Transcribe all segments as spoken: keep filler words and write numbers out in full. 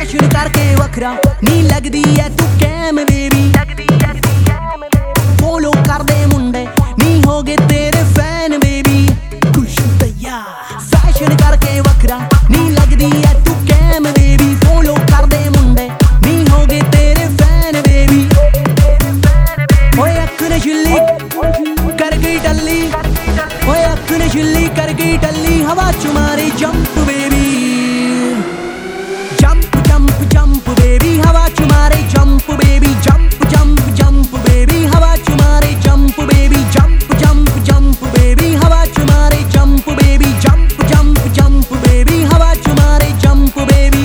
Fashion करके वखरा नी लगदी है तू कैम बेबी। फॉलो कर दे मुंडे नी हो गए तेरे फैन बेबी। खुश तैयार फैशन करके वखरा नी लगदी है तू कैम बेबी। फॉलो कर दे मुंडे नी हो गए तेरे फैन बेबी। ओए अख नशीली कर गई टल्ली, ओए अख नशीली कर गई टल्ली, हवा च मारे jump baby. Jump jump jump baby, हवा च मारे jump baby. Jump jump jump baby, हवा च मारे jump baby. Jump jump jump baby, हवा च मारे jump baby. Jump jump jump baby, हवा च मारे जंप बेबी।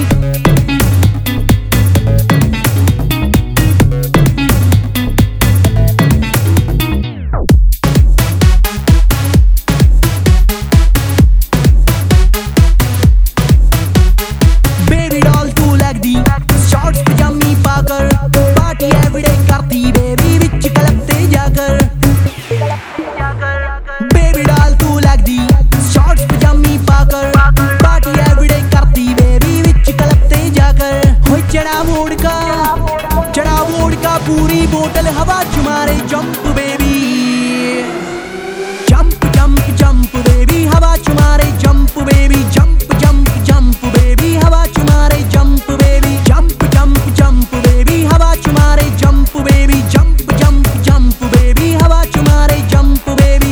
बेबी डॉल तू लगदी शॉर्ट्स पजामी पाकर, पार्टी एवरीडे करती बेबी विच क्लब ते जाकर। बेबी डॉल तू लगदी शॉर्ट्स पजामी पाकर, पार्टी एवरीडे करती बेबी विच क्लब ते जाकर। हो चढ़ा वोडका चढ़ा वोडका पूरी बोतल, हवा च मारे jump baby. Jump jump jump baby, हवा च मारे jump baby. Jump jump jump baby, हवा च मारे jump baby. Jump jump jump baby, हवा च मारे jump baby. Jump jump jump baby, हवा च मारे जंप बेबी।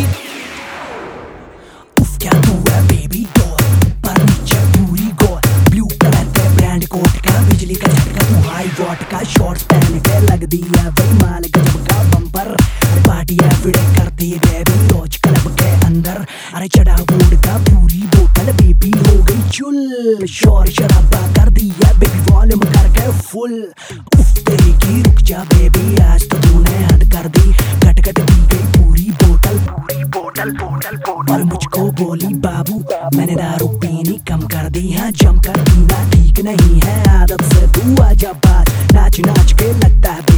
उफ क्या तू है बेबी डॉल, पर नीचे पूरी गोल। ब्लू कलर के ब्रांड कोट का बिजली का झटका, तू हाई वॉट का शॉर्ट्स पहन के लगदी है वही माल गजब का बम्पर। पार्टी एवरीडे करती बेबी रोज क्लब के अंदर। अरे चढ़ा वोड का पूरी बोतल बेबी हो गई चुल। शोर शराबा कर दिया बेबी वॉल्यूम करके फुल। उफ तेरी की रुक जा बेबी, आज तो तूने हद कर दी। घट घट दी गई पूरी बोतल पूरी बोतल बोतल बोतल। और मुझको बोली बाबू मैंने दारू पीनी कम कर दी। हाँ जम कर पीना ठीक नहीं है आदत से, तू आजा बाज नाच नाच के लगता है